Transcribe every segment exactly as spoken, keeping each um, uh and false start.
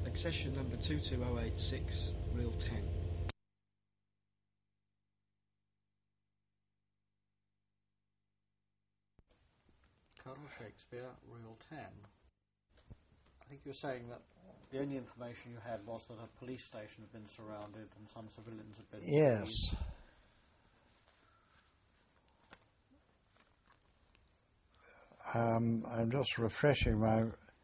Accession number two two zero eight six, reel ten. Colonel Shakespeare, reel ten. I think you were saying that the only information you had was that a police station had been surrounded and some civilians had been Yes. seized. Um, I'm just refreshing my...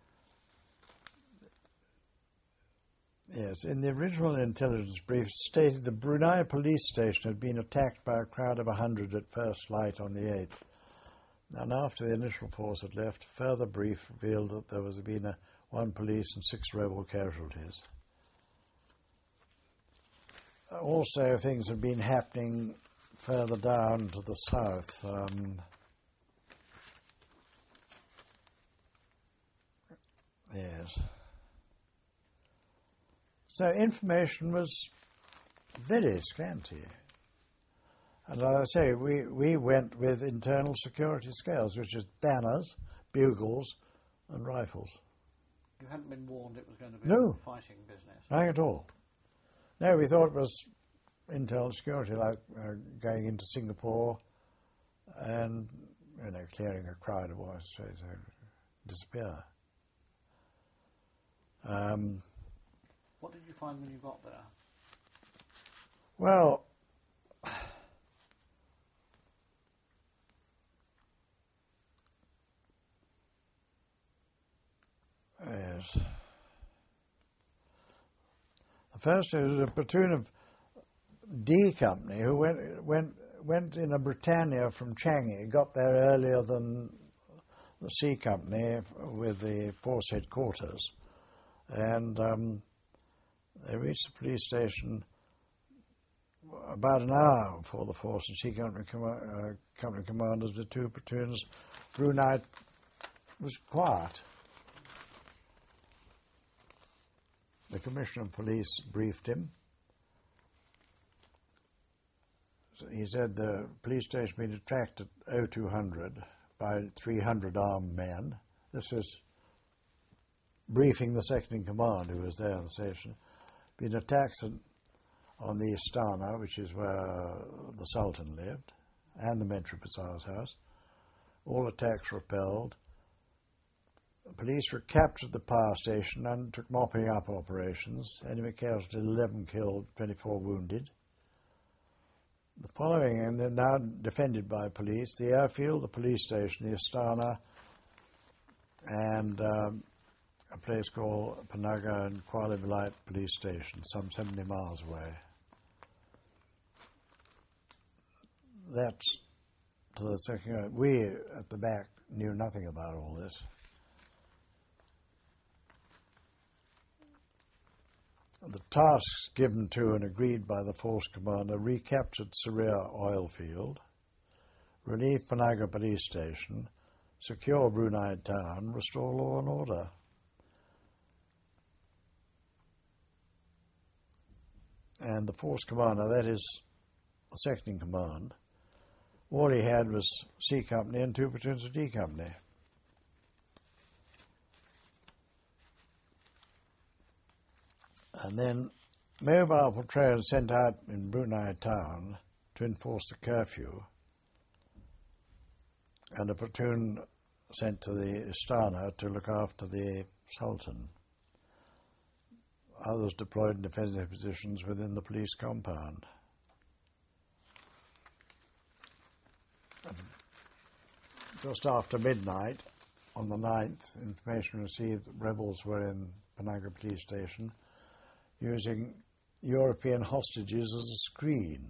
Yes, in the original intelligence brief, it stated the Brunei police station had been attacked by a crowd of a hundred at first light on the eighth. And after the initial force had left, a further brief revealed that there was been a, one police and six rebel casualties. Also, things had been happening further down to the south. Um, yes. So information was very scanty. And as I say, we, we went with internal security scales, which is banners, bugles, and rifles. You hadn't been warned it was going to be No. fighting business? Nothing at all. No, we thought it was internal security, like uh, going into Singapore and, you know, clearing a crowd of voices so to disappear. Um, what did you find when you got there? Well, yes. The first was a platoon of D Company who went went went in a Britannia from Changi, got there earlier than the C Company with the force headquarters, and um, they reached the police station about an hour before the force and C Company, com uh, company commanders, the two platoons. Brunei was quiet. The Commissioner of Police briefed him. So he said the police station had been attacked at oh two hundred by three hundred armed men. This was briefing the second in command who was there on the station. Been attacked on the Istana, which is where the Sultan lived, and the Mentri Pasar's house. All attacks repelled. Police recaptured the power station and took mopping up operations. Enemy casualties eleven killed, twenty-four wounded. The following, and they're now defended by police, the airfield, the police station, the Istana, and um, a place called Panaga and Kuala Belait police station, some seventy miles away. That's to the second. We at the back knew nothing about all this. The tasks given to and agreed by the force commander: recaptured Saria oil field, relieve Panaga police station, secure Brunei town, restore law and order. And the force commander, that is the second in command, all he had was C Company and two platoons of D Company. And then mobile patrols sent out in Brunei town to enforce the curfew, and a platoon sent to the Istana to look after the Sultan. Others deployed in defensive positions within the police compound. Just after midnight on the ninth, information received that rebels were in Panaga police station using European hostages as a screen.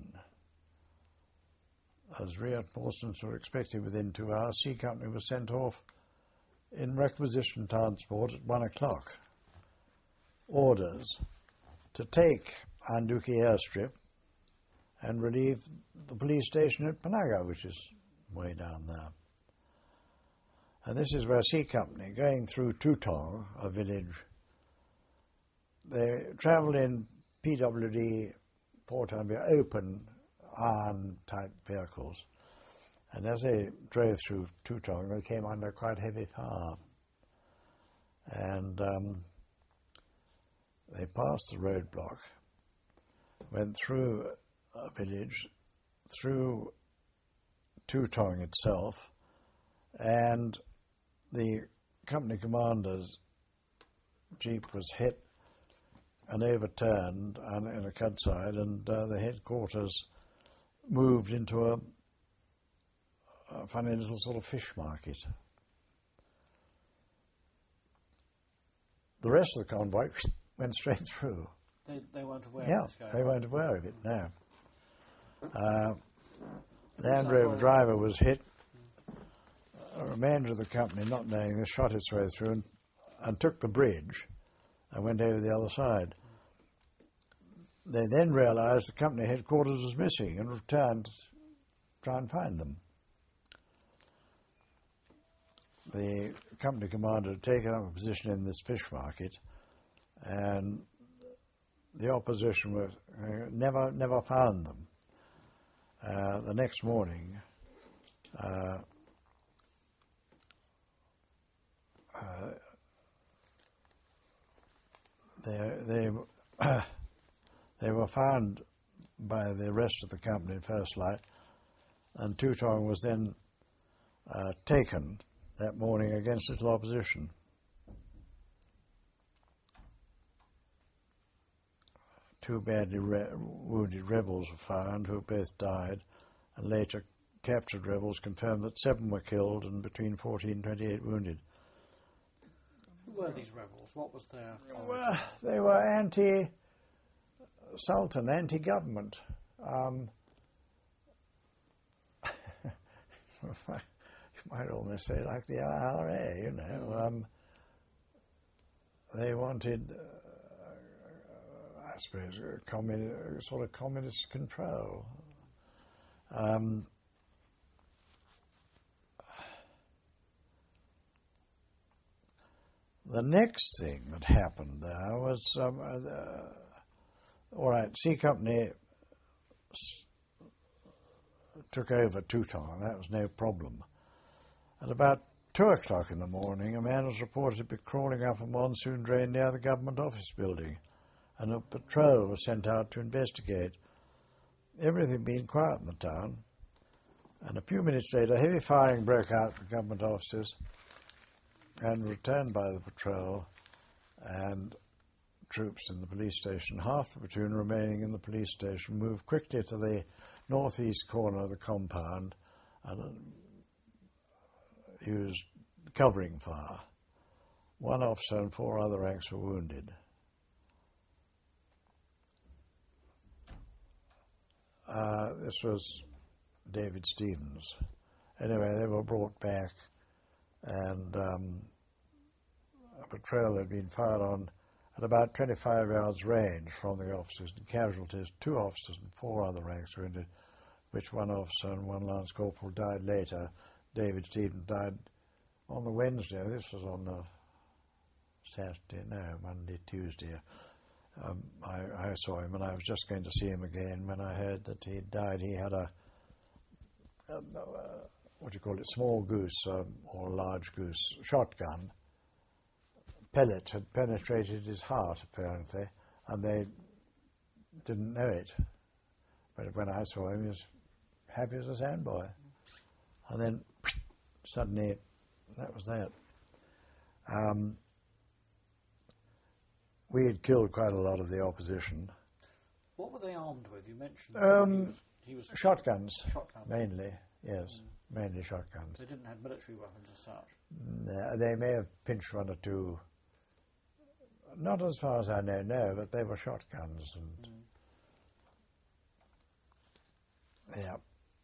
As reinforcements were expected within two hours, C Company was sent off in requisition transport at one o'clock. Orders to take Anduki airstrip and relieve the police station at Panaga, which is way down there. And this is where C Company, going through Tutong, a village, they travelled in P W D, four-time open iron-type vehicles. And as they drove through Tutong, they came under quite heavy fire. And um, They passed the roadblock, went through a village, through Tutong itself, and the company commander's jeep was hit and overturned on, in a cudside, and uh, the headquarters moved into a, a funny little sort of fish market. The rest of the convoy went straight through. They, they weren't aware Yeah, of this going they on. weren't aware of it, no. Uh, Land Rover driver was hit. A remainder of the company, not knowing this, shot its way through and, and took the bridge and went over the other side. They then realized the company headquarters was missing and returned to try and find them. The company commander had taken up a position in this fish market, and the opposition were, uh, never never found them. Uh, the next morning, uh, uh, they they they were found by the rest of the company in First Light, and Tutong was then uh, taken that morning against little opposition. Two badly re- wounded rebels were found who both died, and later captured rebels confirmed that seven were killed and between fourteen and twenty-eight wounded. Who were these rebels? What was their origin? Well, they were anti-Sultan, anti-government. Um, you might almost say like the I R A, you know. Um, they wanted, uh, I suppose, a communi- sort of communist control. Um, the next thing that happened there was, um, uh, all right, C Company s- took over Tutong. That was no problem. At about two o'clock in the morning, a man was reported to be crawling up a monsoon drain near the government office building, and a patrol was sent out to investigate. Everything had been quiet in the town, and a few minutes later, heavy firing broke out from government offices and returned by the patrol and troops in the police station. Half the platoon remaining in the police station moved quickly to the northeast corner of the compound and used covering fire. One officer and four other ranks were wounded. Uh, this was David Stevens. Anyway, they were brought back, and um, a patrol had been fired on at about twenty-five yards range from the officers, and casualties, two officers and four other ranks were wounded, which one officer and one lance corporal died later. David Stevens died on the Wednesday. This was on the Saturday, no, Monday, Tuesday. Um, I, I saw him, and I was just going to see him again when I heard that he had died. He had a, a, a what do you call it, small goose um, or large goose shotgun. Pellet had penetrated his heart, apparently, and they didn't know it. But when I saw him, he was happy as a sandboy. And then suddenly, that was that. Um, we had killed quite a lot of the opposition. What were they armed with? You mentioned Um, he was, he was Shotguns, shotguns. mainly, yes, Mm. mainly shotguns. They didn't have military weapons as such. No, they may have pinched one or two, not as far as I know, no, but they were shotguns. And Mm. yeah.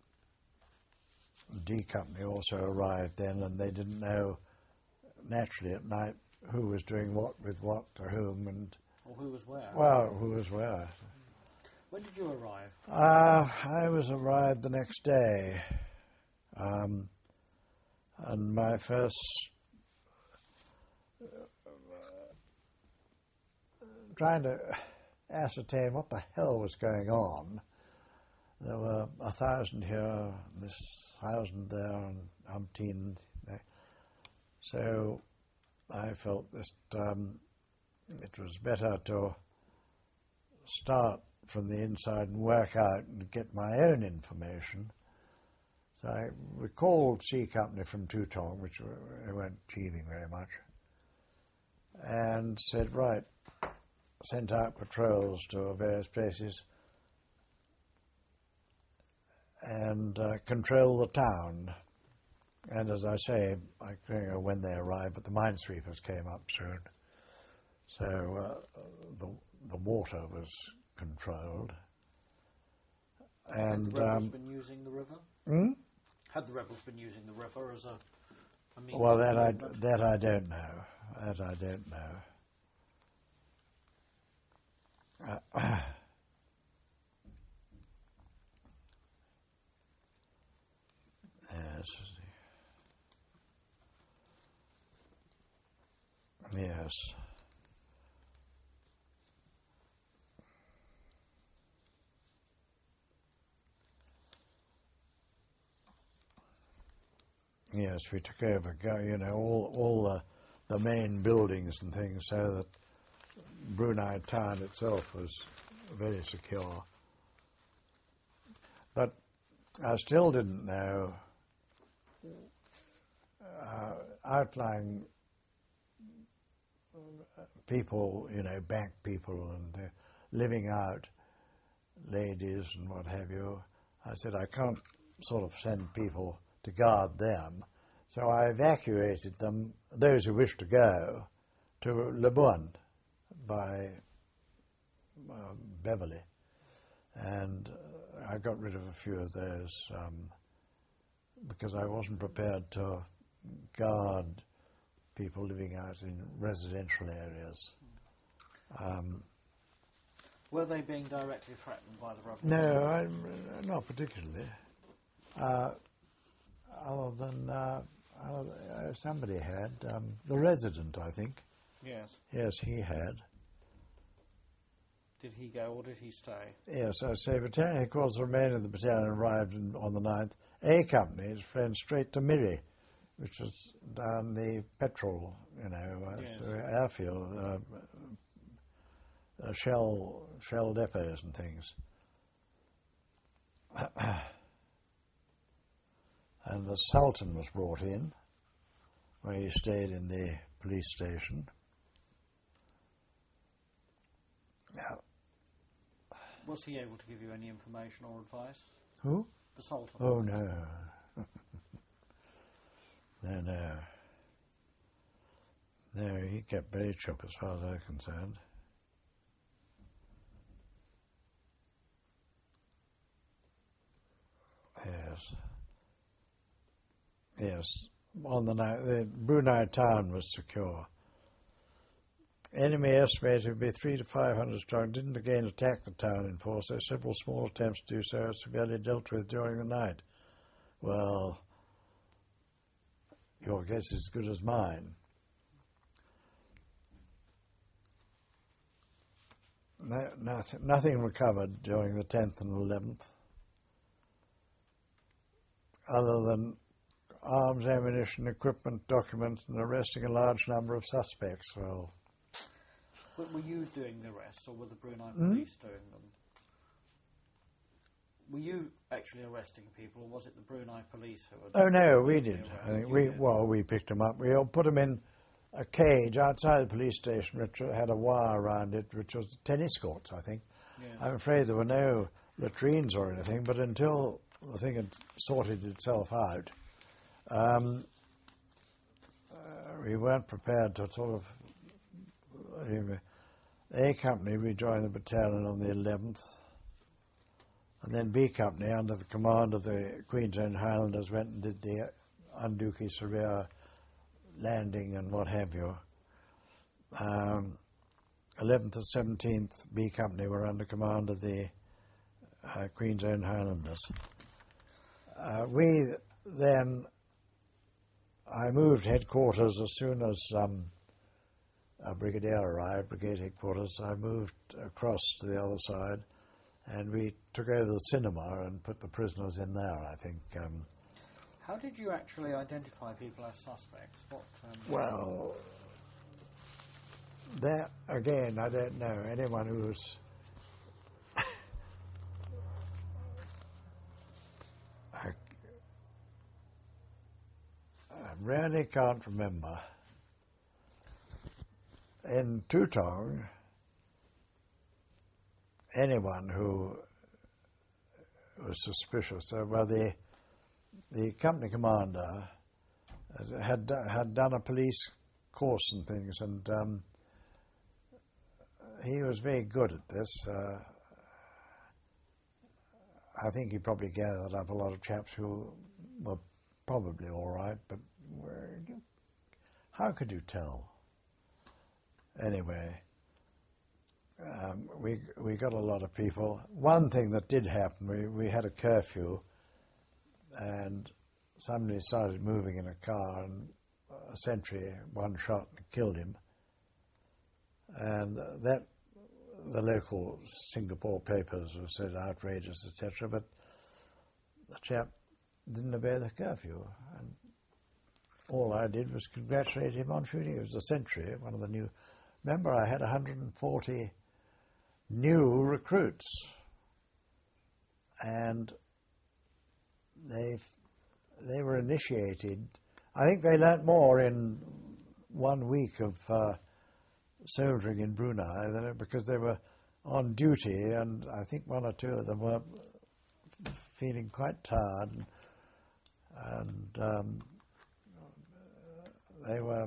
D Company also arrived then, and they didn't know, naturally at night, who was doing what with what to whom, and, Or who was where? well, who was where. When did you arrive? Uh, I was arrived the next day, um, and my first uh, trying to ascertain what the hell was going on. There were a thousand here, this thousand there, and umpteen there. So I felt that um, it was better to start from the inside and work out and get my own information. So I, we called C Company from Tutong, which we weren't achieving very much, and said, right, sent out patrols to various places and uh, control the town. And as I say, I don't know when they arrived, but the minesweepers came up soon. So uh, the the water was controlled. And Had the rebels um, been using the river? hmm? Had the rebels been using the river as a, a means Well, of that I movement? that I don't know. That I don't know. Uh, yes. Yes. Yes, we took over, go- you know, all all the the main buildings and things, so that Brunei town itself was very secure. But I still didn't know uh, outlying people, you know, bank people and uh, living out ladies and what have you. I said, I can't sort of send people to guard them. So I evacuated them, those who wished to go, to Labuan by um, Beverly. And uh, I got rid of a few of those um, because I wasn't prepared to guard people living out in residential areas. Um, Were they being directly threatened by the rebels? no, I, not particularly. Uh, other than uh, uh, somebody had, um, the resident, I think. Yes. Yes, he had. Did he go or did he stay? Yes, I say battalion headquarters, the remainder of the battalion arrived in, on the ninth. A Company went straight to Miri, which was down the petrol, you know, uh, Yes. so airfield, uh, uh, shell, shell depots and things. And the Sultan was brought in, where he stayed in the police station. Yeah. Was he able to give you any information or advice? Who? The Sultan? Oh, no. no, no. No, he kept very chup as far as I'm concerned. Yes. Yes. On the night, the Brunei town was secure. Enemy estimated to be three to five hundred strong. Didn't again attack the town in force. There were several small attempts to do so, severely dealt with during the night. Well, your guess is as good as mine. No, nothing, nothing recovered during the tenth and eleventh, other than arms, ammunition, equipment, documents, and arresting a large number of suspects. Well, But were you doing the arrests or were the Brunei Hmm? police doing them? Were you actually arresting people or was it the Brunei police who were oh no, doing we the did. arrest? I think You we did. well, we picked them up. We all put them in a cage outside the police station, which had a wire around it, which was tennis courts, I think. Yes. I'm afraid there were no latrines or anything, but until the thing had sorted itself out, um, uh, we weren't prepared to sort of. Uh, A Company rejoined the battalion on the eleventh, and then B Company, under the command of the Queen's Own Highlanders, went and did the Unduki Surveyor landing and what have you. Um, eleventh and seventeenth B Company were under command of the uh, Queen's Own Highlanders. Uh, we then, I moved headquarters as soon as um, a brigadier arrived, brigade headquarters. I moved across to the other side, and we took over the cinema and put the prisoners in there, I think. Um, How did you actually identify people as suspects? What? Um, well, that, again, I don't know. Anyone who's I, I really can't remember. In Tutong, anyone who was suspicious, uh, well, the the company commander had had done a police course and things, and um, he was very good at this. Uh, I think he probably gathered up a lot of chaps who were probably all right, but were, how could you tell? Anyway, um, we we got a lot of people. One thing that did happen, we, we had a curfew, and somebody started moving in a car, and a sentry one shot and killed him. And that, the local Singapore papers have said outrageous, et cetera. But the chap didn't obey the curfew, and all I did was congratulate him on shooting. It was a sentry, one of the new. Remember, I had one hundred forty new recruits, and they they were initiated. I think they learnt more in one week of uh, soldiering in Brunei than because they were on duty, and I think one or two of them were feeling quite tired, and, and um, they were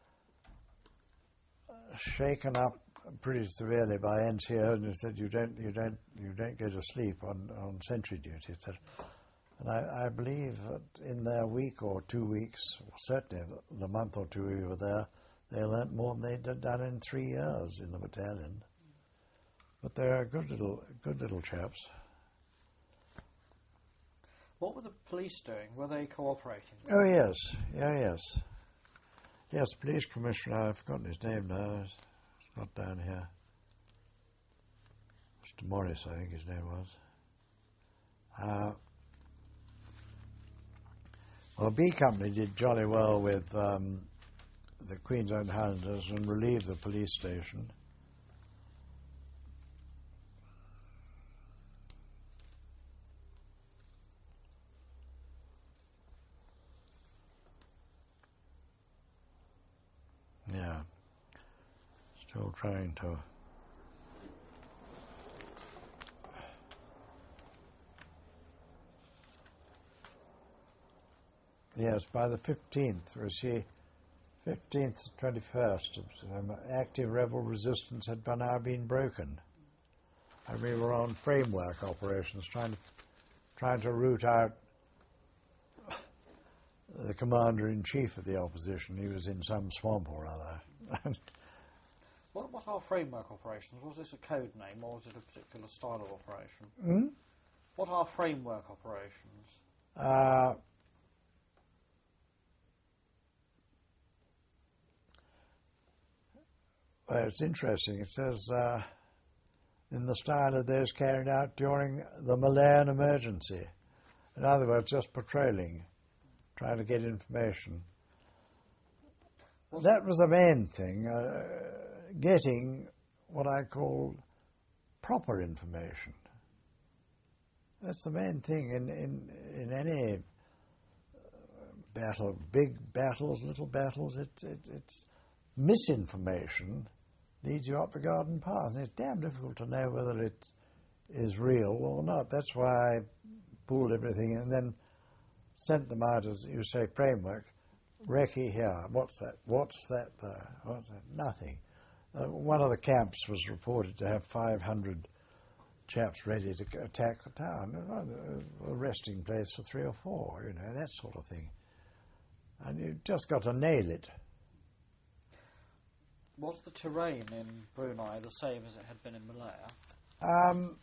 shaken up pretty severely by N C O, and they said, "You don't, you don't, you don't go to sleep on, on sentry duty," et cetera. And I, I believe that in their week or two weeks, or certainly the, the month or two we were there, they learnt more than they'd done in three years in the battalion. But they're good little, good little chaps. What were the police doing? Were they cooperating? Oh yes, yeah, yes, yes. Police commissioner, I've forgotten his name now. It's not down here. Mister Morris, I think his name was. Uh, well, B Company did jolly well with um, the Queen's Own Highlanders and relieved the police station. Yeah, still trying to. Yes, by the fifteenth, we see fifteenth to twenty-first of September, active rebel resistance had by now been broken. And we were on framework operations, trying to, trying to root out the commander-in-chief of the opposition. He was in some swamp or other. What, what are framework operations? Was this a code name, or was it a particular style of operation? Hmm? What are framework operations? Uh, well, it's interesting. It says, uh, in the style of those carried out during the Malayan emergency. In other words, just patrolling, trying to get information. Was that was the main thing, uh, getting what I call proper information. That's the main thing in, in, in any battle, big battles, little battles. It, it, it's misinformation leads you up the garden path. And it's damn difficult to know whether it is real or not. That's why I pulled everything and then sent them out, as you say, framework. Recce here. What's that? What's that there? What's that? Nothing. Uh, one of the camps was reported to have five hundred chaps ready to attack the town. A resting place for three or four, you know, that sort of thing. And you've just got to nail it. Was the terrain in Brunei the same as it had been in Malaya? Um,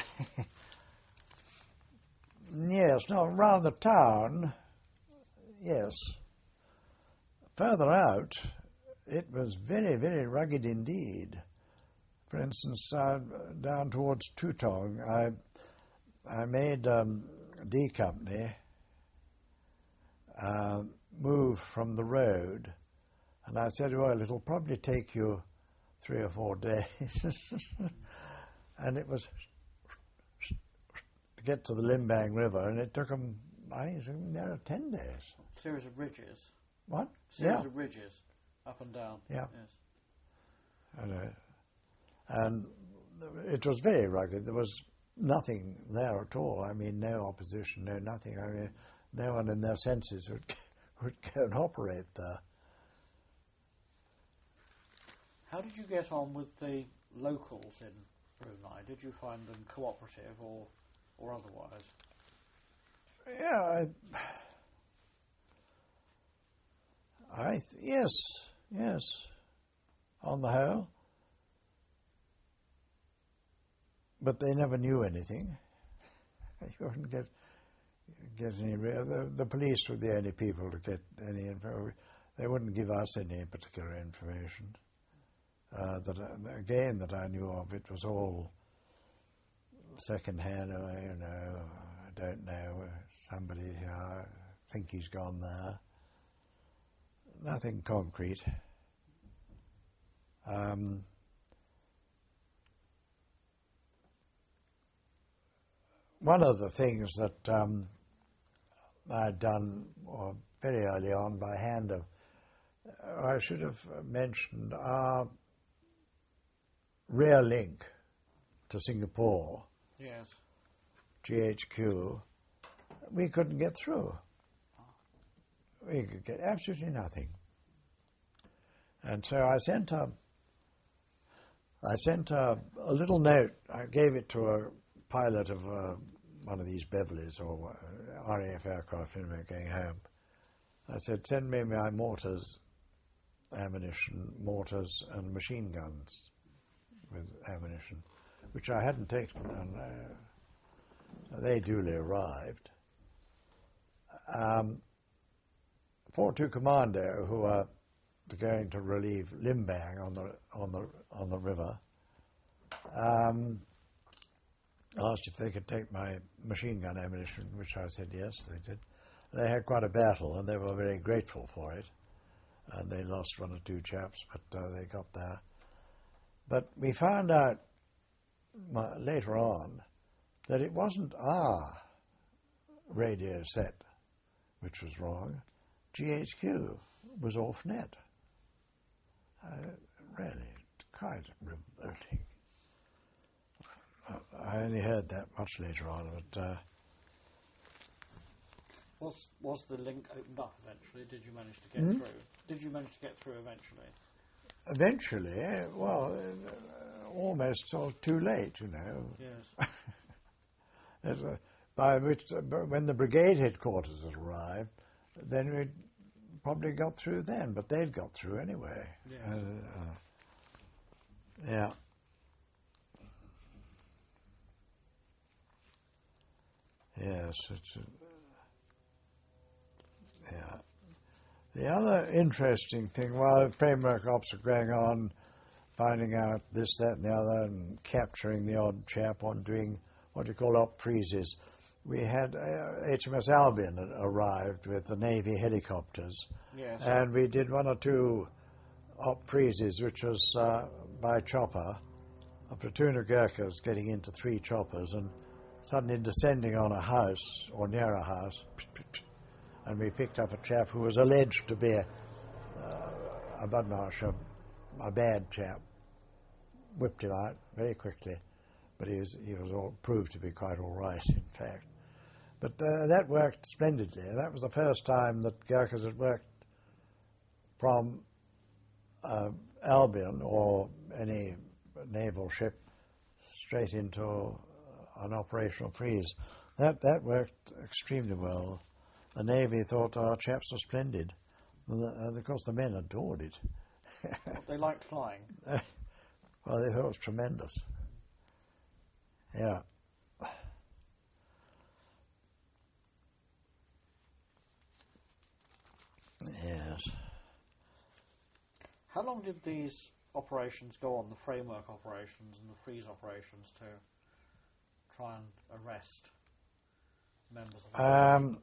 yes, no, around the town, yes. Further out, it was very, very rugged indeed. For instance, down, down towards Tutong, I, I made um, D Company uh, move from the road, and I said, well, it'll probably take you three or four days. And it was to get to the Limbang River, and it took them, I think, it was near ten days. A series of ridges. What? Series Yeah. of ridges, up and down. Yeah. Yes. And, uh, and it was very rugged. There was nothing there at all. I mean, no opposition, no nothing. I mean, no one in their senses would would go and operate there. How did you get on with the locals in Brunei? Did you find them cooperative or or otherwise? Yeah, I, I th- yes, yes, on the whole. But they never knew anything. You wouldn't get get any. The, the police were the only people to get any info. They wouldn't give us any particular information. Uh, that I- again, that I knew of, it was all second-hand. Oh, you know, I don't know. Somebody, I think he's gone there. Nothing concrete. Um, One of the things that um, I'd done or very early on by hand of, I should have mentioned our rear link to Singapore, Yes. G H Q, we couldn't get through. We could get absolutely nothing. And so I sent a, I sent a, a little note, I gave it to a pilot of uh, one of these Beverleys or uh, R A F aircraft when we were going home. I said, send me my mortars, ammunition, mortars and machine guns with ammunition, which I hadn't taken, and uh, they duly arrived. Um, four two Commando, who are going to relieve Limbang on the on the on the river, um, asked if they could take my machine gun ammunition, which I said yes, they did. They had quite a battle, and they were very grateful for it. And they lost one or two chaps, but uh, they got there. But we found out uh, later on that it wasn't our radio set which was wrong. G H Q was off net. Uh, really, quite revolting. I only heard that much later on, but uh, Was was the link opened up eventually? Did you manage to get Hmm? through? Did you manage to get through eventually? eventually, eh, well, uh, almost sort of too late, you know. Yes. As, uh, by which, uh, b- when the brigade headquarters had arrived, then we'd probably got through then, but they'd got through anyway. Yes. Uh, uh, yeah. Yes, it's. Uh, yeah. The other interesting thing, while framework ops are going on, finding out this, that, and the other, and capturing the odd chap on doing what you call op freezes, we had uh, H M S Albion had arrived with the Navy helicopters, Yes. and we did one or two op freezes, which was uh, by chopper, a platoon of Gurkhas getting into three choppers and suddenly descending on a house or near a house. And we picked up a chap who was alleged to be a, uh, a badmash, a, a bad chap. Whipped him out very quickly, but he was, he was all, proved to be quite all right, in fact. But uh, that worked splendidly. That was the first time that Gurkhas had worked from uh, Albion or any naval ship straight into an operational freeze. That that worked extremely well. The Navy thought our chaps were splendid. And, the, and of course the men adored it. They liked flying. Well, they thought it was tremendous. Yeah. Yes. How long did these operations go on, the framework operations and the freeze operations, to try and arrest members of the Um,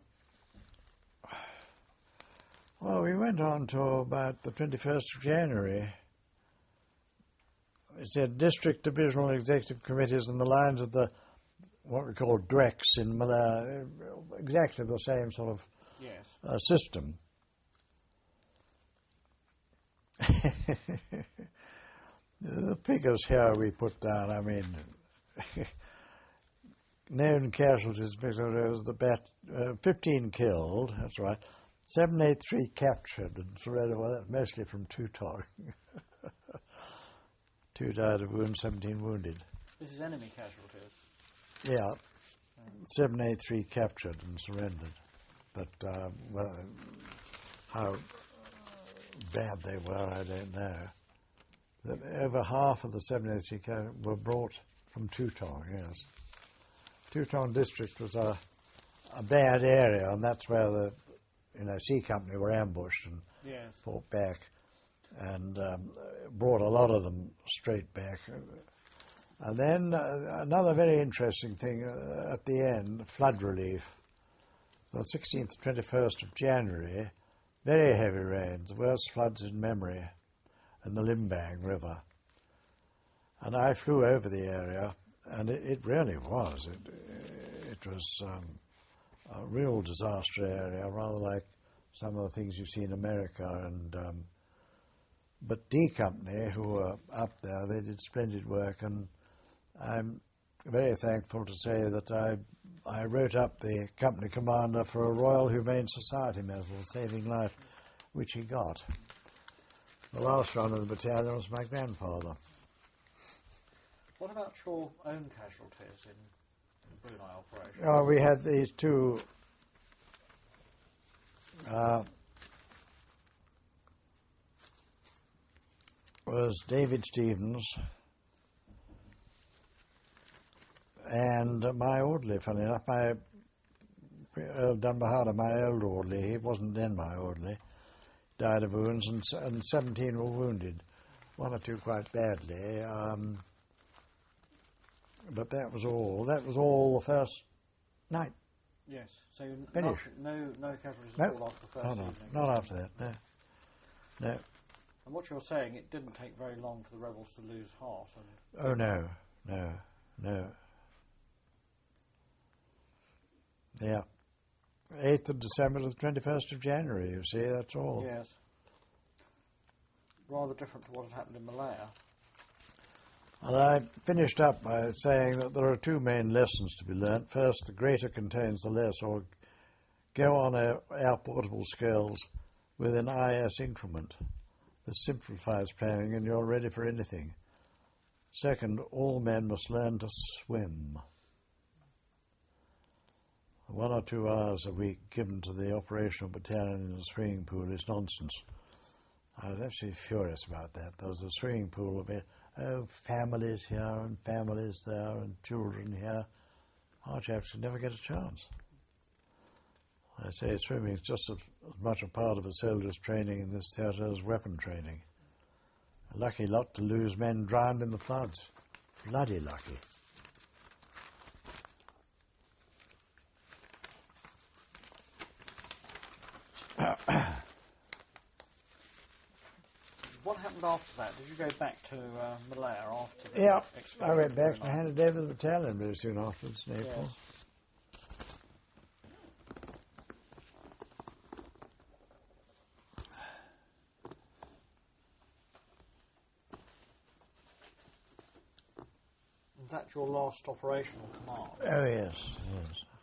well, we went on to about the twenty-first of January. it said district, divisional, executive committees and the lines of the what we call D R E Cs in Malaya, exactly the same sort of yes. uh, system. The figures here we put down, I mean, known casualties, Victoria, the bat, uh, fifteen killed, that's right, seven eighty-three captured and surrendered, well, that's mostly from Tutong. Two died of wounds, seventeen wounded. This is enemy casualties? Yeah, seven eighty-three captured and surrendered. But uh, well, how bad they were, I don't know. That over half of the seven eighty-three were brought from Tutong, yes. Tutong district was a, a bad area, and that's where the you know, C Company were ambushed and yes. fought back, and um, brought a lot of them straight back. And then uh, another very interesting thing uh, at the end, flood relief. The sixteenth to twenty-first of January, very heavy rains, the worst floods in memory, in the Limbang River. And I flew over the area, and it, it really was. It, it was um, a real disaster area, rather like some of the things you see in America. And um, but D Company, who were up there, they did splendid work, and I'm very thankful to say that I I wrote up the company commander for a Royal Humane Society medal, saving life, which he got. The last run of the battalion was my grandfather. What about your own casualties in the Brunei operation? Oh, we had these two. Uh, was David Stevens and my orderly, funny enough, my Earl Dunbahada, my old orderly, he wasn't then my orderly, died of wounds, and, and seventeen were wounded, one or two quite badly. Um, but that was all. That was all the first night. Yes. So Finish. No, no casualties No, at all after the first no, no, evening. not after that. No, no. And what you're saying, it didn't take very long for the rebels to lose heart. And Oh no, no, no. Yeah. eighth of December to the twenty-first of January, you see, that's all. yes. Rather different to what had happened in Malaya. And I finished up by saying that there are two main lessons to be learnt. First, the greater contains the less, or go on our, our portable scales with an I S increment. This simplifies planning and you're ready for anything. Second, all men must learn to swim. One or two hours a week given to the operational battalion in the swimming pool is nonsense. I was actually furious about that. There was a swimming pool of it. Oh, families here and families there and children here. Our chaps would never get a chance. I say swimming is just as, as much a part of a soldier's training in this theatre as weapon training. A lucky lot to lose men drowned in the floods. Bloody lucky. What happened after that? Did you go back to uh, Malaya after the Yeah, excursion I went back to and handed over the battalion very soon afterwards in April. Yes. Was that your last operational command? Oh yes, yes.